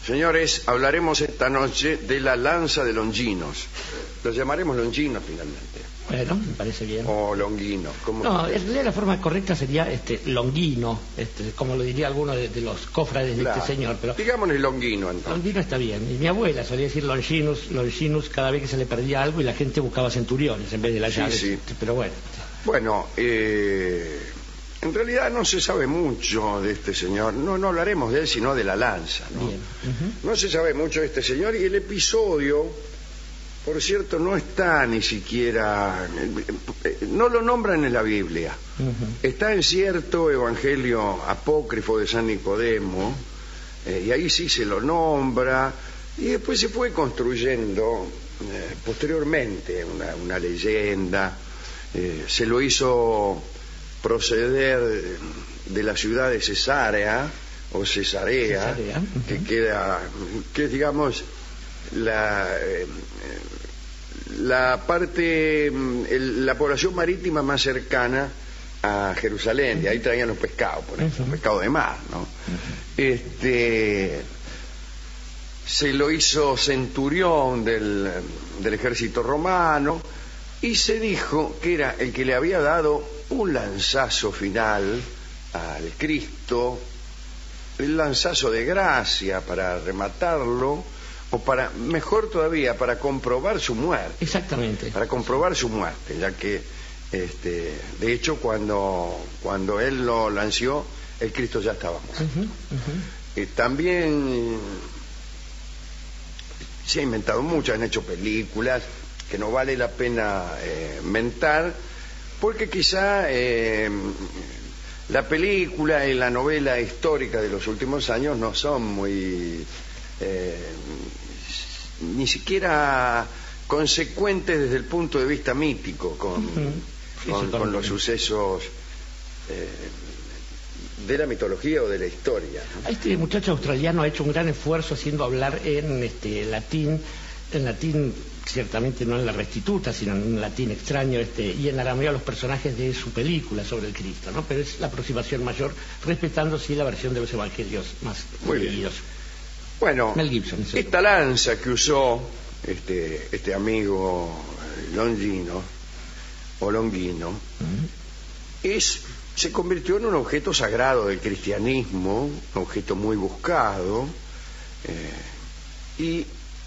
Señores, hablaremos esta noche de la lanza de Longinos. Los llamaremos Longinos finalmente. Bueno, me parece bien. O Longuino. No, en realidad la forma correcta sería Longuino, como lo diría alguno de los cofrades de Claro. este señor. Pero Digámosle Longuino entonces. Longuino está bien. Y mi abuela solía decir Longinus cada vez que se le perdía algo y la gente buscaba centuriones en vez de las llaves. Sí. Pero bueno. Bueno, en realidad no se sabe mucho de este señor. No hablaremos de él, sino de la lanza, ¿no? Bien. No se sabe mucho de este señor y el episodio, por cierto, no está ni siquiera... No lo nombran en la Biblia. Está en cierto evangelio apócrifo de San Nicodemo, y ahí sí se lo nombra, y después se fue construyendo posteriormente una leyenda. Se lo hizo proceder de la ciudad de Cesarea o Cesarea. Que es, digamos, la parte, la población marítima más cercana a Jerusalén. De ahí traían los pescados, por ejemplo, pescado de mar, ¿no? Se lo hizo centurión del ejército romano y se dijo que era el que le había dado un lanzazo final al Cristo, el lanzazo de gracia para rematarlo, o para, mejor todavía, para comprobar su muerte. Exactamente. Para comprobar su muerte, ya que, de hecho, cuando él lo lanzó, el Cristo ya estaba muerto. También se ha inventado mucho, han hecho películas que no vale la pena mentar, porque quizá la película y la novela histórica de los últimos años no son muy ni siquiera consecuentes desde el punto de vista mítico con los sucesos de la mitología o de la historia, ¿no? Este muchacho australiano ha hecho un gran esfuerzo haciendo hablar en latín, ciertamente no en la Restituta, sino en un latín extraño, y en arameo a los personajes de su película sobre el Cristo, ¿no? Pero es la aproximación mayor, respetando sí la versión de los evangelios más leídos. Bueno, Mel Gibson, esta lanza que usó este amigo Longuino, se convirtió en un objeto sagrado del cristianismo, un objeto muy buscado, y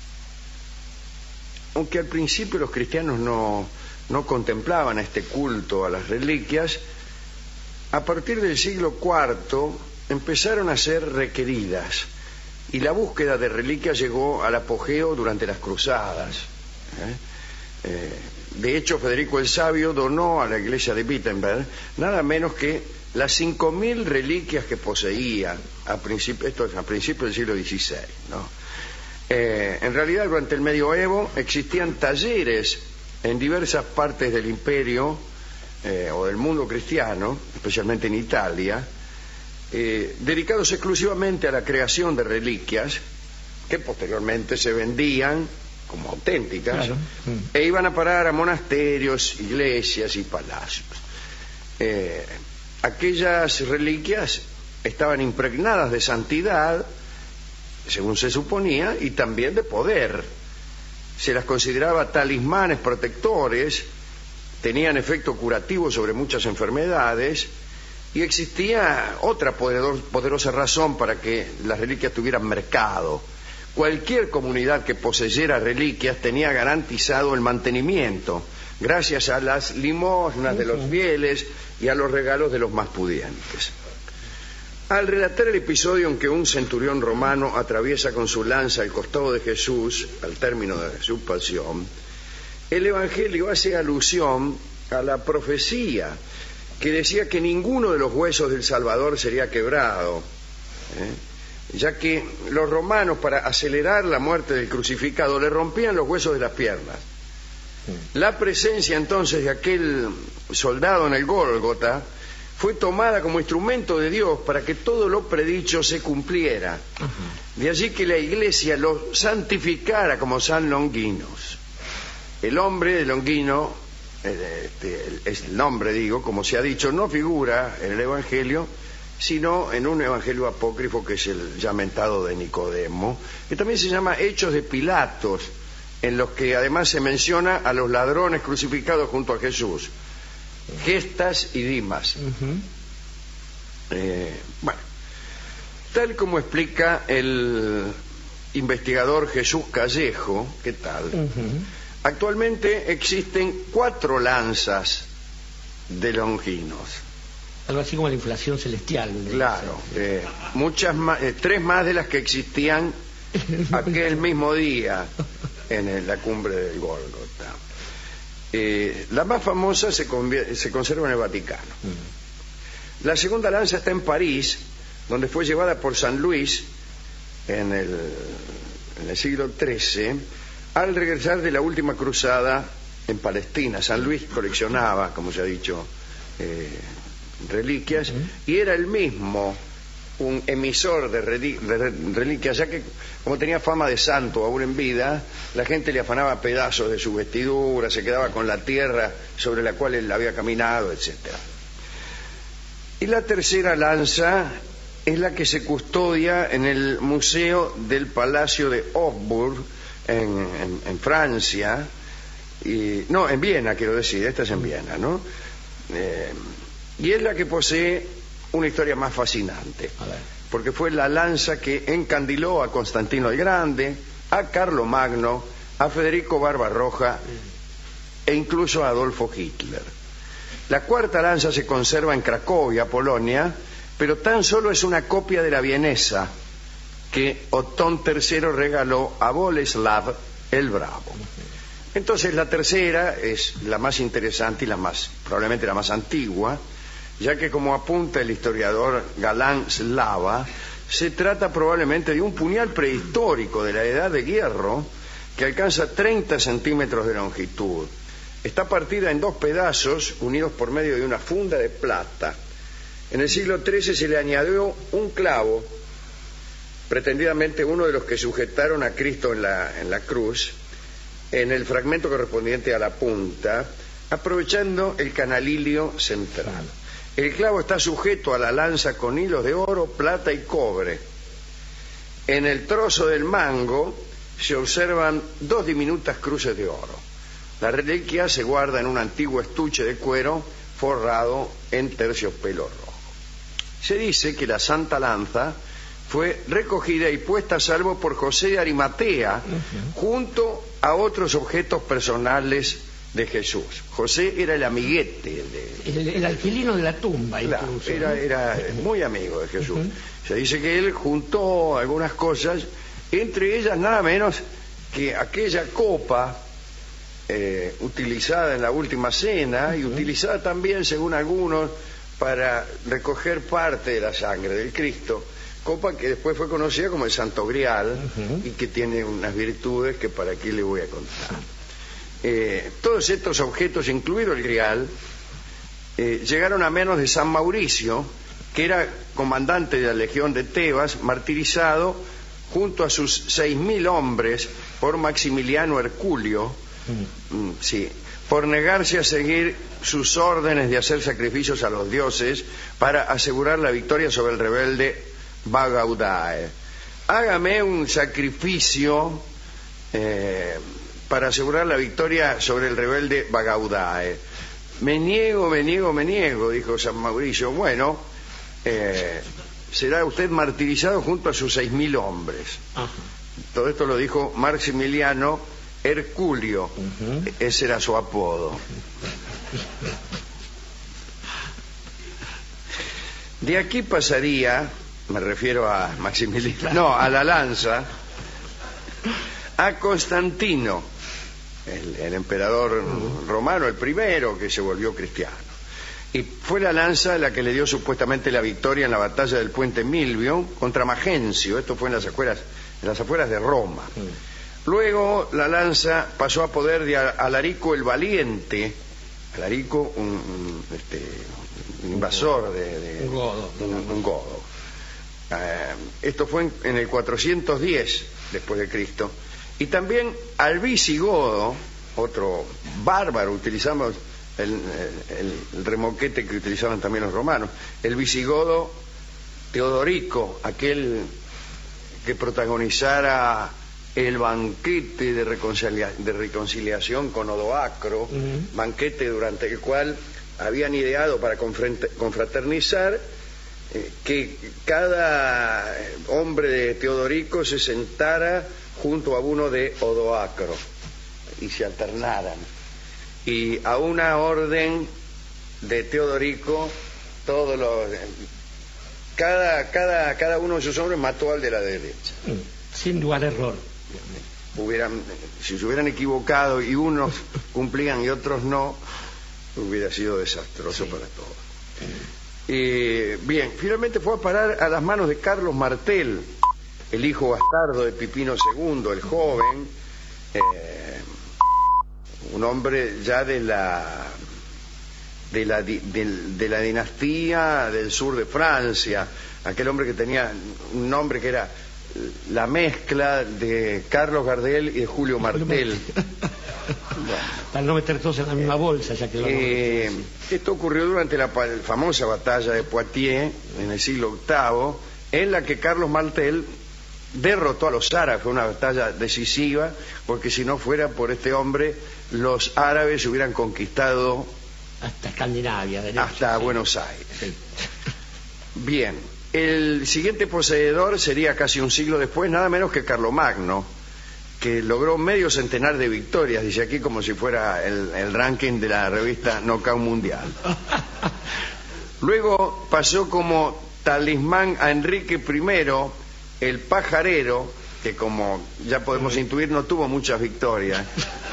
aunque al principio los cristianos no contemplaban este culto a las reliquias, a partir del siglo IV empezaron a ser requeridas, y la búsqueda de reliquias llegó al apogeo durante las cruzadas. De hecho, Federico el Sabio donó a la iglesia de Wittenberg nada menos que las 5.000 reliquias que poseía esto es a principios del siglo XVI, ¿no? En realidad, durante el medioevo existían talleres en diversas partes del imperio o del mundo cristiano, especialmente en Italia, dedicados exclusivamente a la creación de reliquias que posteriormente se vendían como auténticas, claro, e iban a parar a monasterios, iglesias y palacios. Aquellas reliquias estaban impregnadas de santidad, según se suponía, y también de poder. Se las consideraba talismanes protectores, tenían efecto curativo sobre muchas enfermedades, y existía otra poderosa razón para que las reliquias tuvieran mercado. Cualquier comunidad que poseyera reliquias tenía garantizado el mantenimiento, gracias a las limosnas de los fieles y a los regalos de los más pudientes. Al relatar el episodio en que un centurión romano atraviesa con su lanza el costado de Jesús al término de su pasión, el Evangelio hace alusión a la profecía que decía que ninguno de los huesos del Salvador sería quebrado, ya que los romanos, para acelerar la muerte del crucificado, le rompían los huesos de las piernas. La presencia entonces de aquel soldado en el Gólgota fue tomada como instrumento de Dios para que todo lo predicho se cumpliera. De allí que la Iglesia lo santificara como San Longinos. El hombre de Longuino, es el nombre, digo, como se ha dicho, no figura en el Evangelio, sino en un evangelio apócrifo que es el ya mentado de Nicodemo, que también se llama Hechos de Pilatos, en los que además se menciona a los ladrones crucificados junto a Jesús, Gestas y Dimas. Bueno, tal como explica el investigador Jesús Callejo, ¿qué tal? Actualmente existen 4 lanzas de Longinos. Algo así como la inflación celestial. Claro, muchas más, 3 más de las que existían aquel mismo día en la cumbre del Gólgota. La más famosa se conserva en el Vaticano. La segunda lanza está en París, donde fue llevada por San Luis en el siglo XIII, al regresar de la última cruzada en Palestina. San Luis coleccionaba, como se ha dicho, reliquias, y era el mismo un emisor de reliquias, ya que como tenía fama de santo aún en vida, la gente le afanaba pedazos de su vestidura, se quedaba con la tierra sobre la cual él había caminado, etcétera. Y la tercera lanza es la que se custodia en el Museo del Palacio de Hofburg en Francia, no, en Viena, quiero decir, esta es en Viena, ¿no? Y es la que posee una historia más fascinante, porque fue la lanza que encandiló a Constantino el Grande, a Carlomagno, a Federico Barbarroja e incluso a Adolfo Hitler. La cuarta lanza se conserva en Cracovia, Polonia, pero tan solo es una copia de la vienesa que Otón III regaló a Boleslav el Bravo. Entonces la tercera es la más interesante y probablemente la más antigua, ya que, como apunta el historiador Galán Slava, se trata probablemente de un puñal prehistórico de la Edad de Hierro que alcanza 30 centímetros de longitud. Está partida en 2 pedazos unidos por medio de una funda de plata. En el siglo XIII se le añadió un clavo, pretendidamente uno de los que sujetaron a Cristo en la cruz, en el fragmento correspondiente a la punta, aprovechando el canalilio central. El clavo está sujeto a la lanza con hilos de oro, plata y cobre. En el trozo del mango se observan 2 diminutas cruces de oro. La reliquia se guarda en un antiguo estuche de cuero forrado en terciopelo rojo. Se dice que la Santa Lanza fue recogida y puesta a salvo por José de Arimatea, junto a otros objetos personales de Jesús. José era el amiguete el alquilino de la tumba, claro, incluso, era muy amigo de Jesús. Se dice que él juntó algunas cosas, entre ellas nada menos que aquella copa utilizada en la última cena y utilizada también, según algunos, para recoger parte de la sangre del Cristo, copa que después fue conocida como el Santo Grial y que tiene unas virtudes que para aquí le voy a contar. Todos estos objetos, incluido el Grial, llegaron a manos de San Mauricio, que era comandante de la Legión de Tebas, martirizado junto a sus 6.000 hombres por Maximiliano Herculio, por negarse a seguir sus órdenes de hacer sacrificios a los dioses para asegurar la victoria sobre el rebelde Bagaudae. Hágame un sacrificio para asegurar la victoria sobre el rebelde Bagaudae. Me niego, dijo San Mauricio. Bueno, será usted martirizado junto a sus 6.000 hombres. Todo esto lo dijo Maximiliano Herculio. Ese era su apodo. De aquí pasaría, me refiero a Maximiliano, no, a la lanza, a Constantino, el emperador romano, el primero que se volvió cristiano. Y fue la lanza la que le dio supuestamente la victoria en la batalla del puente Milvio contra Magencio. Esto fue en las afueras de Roma. Luego la lanza pasó a poder de Alarico el Valiente. Alarico, un invasor un godo. Esto fue en el 410 después de Cristo. Y también al visigodo, otro bárbaro, utilizamos el remoquete que utilizaban también los romanos, el visigodo Teodorico, aquel que protagonizara el banquete de reconciliación con Odoacro, banquete durante el cual habían ideado para confraternizar que cada hombre de Teodorico se sentara junto a uno de Odoacro y se alternaran. Y a una orden de Teodorico, cada uno de sus hombres mató al de la derecha. Sin lugar a error. Si se hubieran equivocado y unos cumplían y otros no, hubiera sido desastroso para todos. Bien, finalmente fue a parar a las manos de Carlos Martel, el hijo bastardo de Pipino II, el joven, un hombre ya de la dinastía del sur de Francia, aquel hombre que tenía un nombre que era la mezcla de Carlos Gardel y de Julio Martel. Bueno. Para no meter todos en la misma bolsa, ya que esto ocurrió durante la famosa batalla de Poitiers en el siglo VIII, en la que Carlos Martel derrotó a los árabes. Fue una batalla decisiva, porque si no fuera por este hombre, los árabes hubieran conquistado hasta Escandinavia, hasta Buenos Aires. Sí. Bien, el siguiente poseedor sería casi un siglo después, nada menos que Carlomagno, que logró medio centenar de victorias, dice aquí, como si fuera el ranking de la revista Knockout Mundial. Luego pasó como talismán a Enrique I, el pajarero, que como ya podemos intuir no tuvo muchas victorias.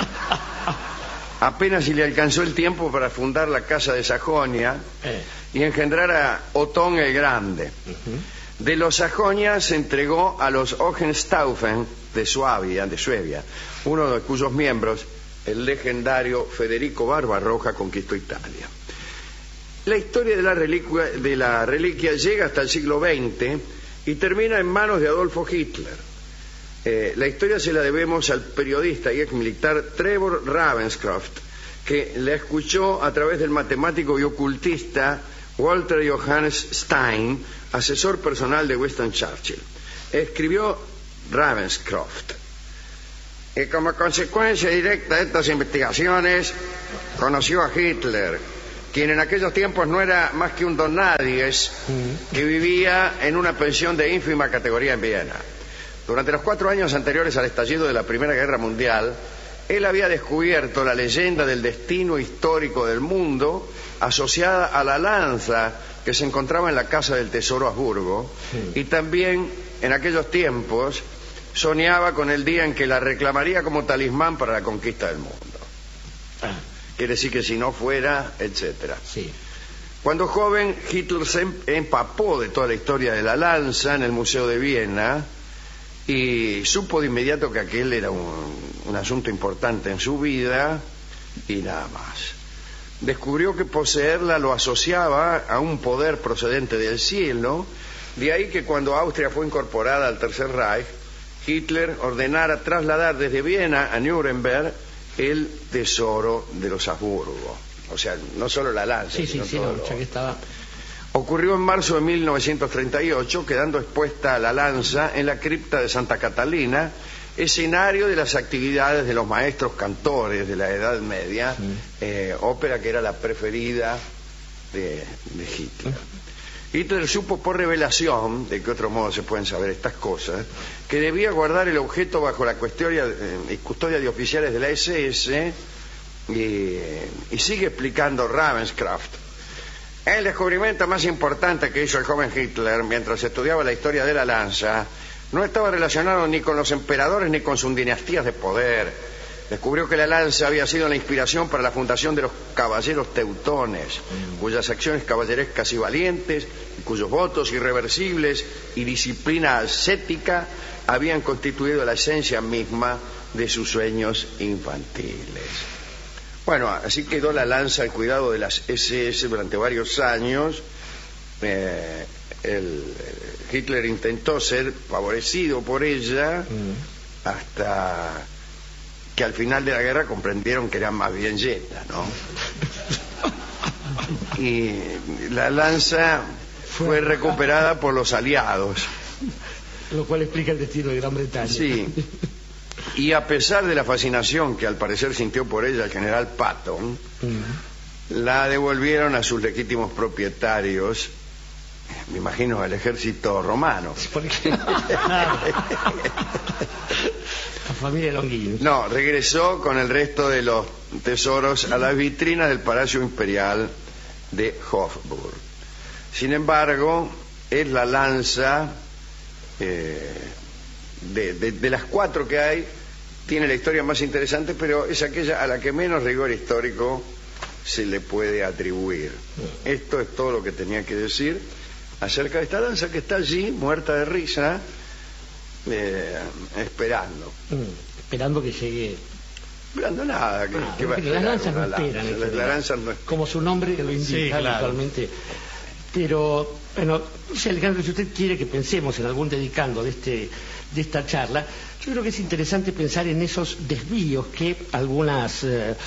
Apenas si le alcanzó el tiempo para fundar la Casa de Sajonia y engendrar a Otón el Grande. De los Sajonia se entregó a los Hohenstaufen de Suabia, uno de cuyos miembros, el legendario Federico Barbarroja, conquistó Italia. La historia de la reliquia llega hasta el siglo XX y termina en manos de Adolfo Hitler. La historia se la debemos al periodista y ex militar Trevor Ravenscroft, que la escuchó a través del matemático y ocultista Walter Johannes Stein, asesor personal de Winston Churchill. Escribió Ravenscroft: y como consecuencia directa de estas investigaciones conoció a Hitler, quien en aquellos tiempos no era más que un don nadies que vivía en una pensión de ínfima categoría en Viena. Durante los 4 años anteriores al estallido de la Primera Guerra Mundial, él había descubierto la leyenda del destino histórico del mundo asociada a la lanza que se encontraba en la Casa del Tesoro Habsburgo, y también en aquellos tiempos soñaba con el día en que la reclamaría como talismán para la conquista del mundo. Quiere decir que si no fuera, etcétera. Sí. Cuando joven, Hitler se empapó de toda la historia de la lanza en el Museo de Viena y supo de inmediato que aquel era un asunto importante en su vida y nada más. Descubrió que poseerla lo asociaba a un poder procedente del cielo, de ahí que cuando Austria fue incorporada al Tercer Reich, Hitler ordenara trasladar desde Viena a Nuremberg el tesoro de los Habsburgo. O sea, no solo la lanza, sino todo lo... que estaba... Ocurrió en marzo de 1938, quedando expuesta la lanza en la cripta de Santa Catalina, escenario de las actividades de los maestros cantores de la Edad Media, ópera que era la preferida de Hitler. Hitler supo por revelación, de qué otro modo se pueden saber estas cosas, que debía guardar el objeto bajo la custodia de oficiales de la SS, y sigue explicando Ravenscroft. El descubrimiento más importante que hizo el joven Hitler mientras estudiaba la historia de la lanza no estaba relacionado ni con los emperadores ni con sus dinastías de poder. Descubrió que la lanza había sido la inspiración para la fundación de los caballeros teutones, cuyas acciones caballerescas y valientes, y cuyos votos irreversibles y disciplina ascética habían constituido la esencia misma de sus sueños infantiles. Bueno, así quedó la lanza al cuidado de las SS durante varios años. Hitler intentó ser favorecido por ella hasta que al final de la guerra comprendieron que era más bien yeta, ¿no? Y la lanza fue recuperada por los aliados. Lo cual explica el destino de Gran Bretaña. Sí. Y a pesar de la fascinación que al parecer sintió por ella el general Patton, la devolvieron a sus legítimos propietarios, me imagino al ejército romano. ¿Por qué? La familia Longuini. No, regresó con el resto de los tesoros a las vitrinas del Palacio Imperial de Hofburg. Sin embargo, es la lanza de las 4 que hay, tiene la historia más interesante, pero es aquella a la que menos rigor histórico se le puede atribuir. Esto es todo lo que tenía que decir acerca de esta danza que está allí, muerta de risa, esperando. Esperando que llegue. Esperando nada. Que va a las danzas no esperan. Las danzas no esperan. Como su nombre lo indica, sí, claro, habitualmente. Pero, bueno, Alejandro, si usted quiere que pensemos en algún dedicando de esta charla, yo creo que es interesante pensar en esos desvíos que algunas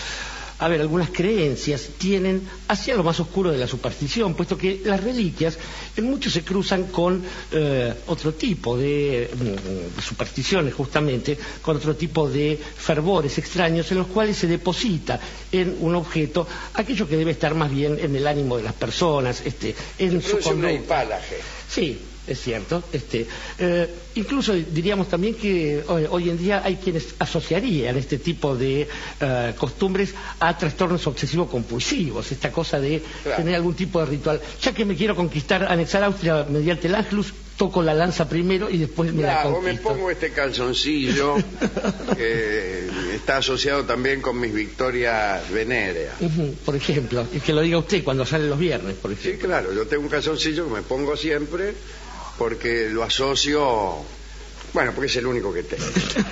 creencias tienen hacia lo más oscuro de la superstición, puesto que las reliquias en mucho se cruzan con otro tipo de supersticiones, justamente, con otro tipo de fervores extraños en los cuales se deposita en un objeto aquello que debe estar más bien en el ánimo de las personas, en su conducta. Una hipálaje. Sí, es cierto. Incluso diríamos también que hoy en día hay quienes asociarían este tipo de costumbres a trastornos obsesivo-compulsivos, esta cosa de tener algún tipo de ritual. Ya que me quiero anexar Austria mediante el Anschluss, toco la lanza primero y después me la conquisto. Me pongo este calzoncillo que está asociado también con mis victorias venéreas. Por ejemplo, y que lo diga usted cuando sale los viernes, por ejemplo. Sí, claro, yo tengo un calzoncillo que me pongo siempre porque lo asocio, porque es el único que tengo.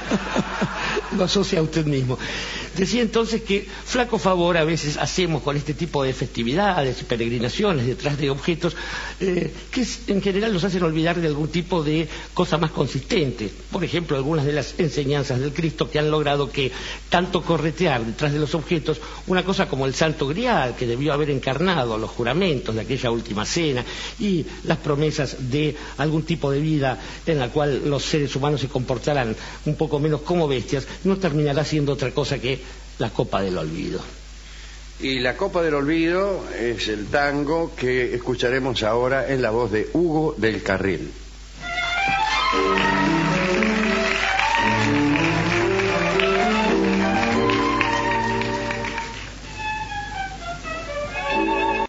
Lo asocia a usted mismo. Decía entonces que flaco favor a veces hacemos con este tipo de festividades y peregrinaciones detrás de objetos que en general nos hacen olvidar de algún tipo de cosa más consistente. Por ejemplo, algunas de las enseñanzas del Cristo que han logrado que tanto corretear detrás de los objetos una cosa como el Santo Grial, que debió haber encarnado los juramentos de aquella última cena y las promesas de algún tipo de vida en la cual los seres humanos se comportarán un poco menos como bestias, no terminará siendo otra cosa que la copa del olvido. Y la copa del olvido es el tango que escucharemos ahora en la voz de Hugo del Carril.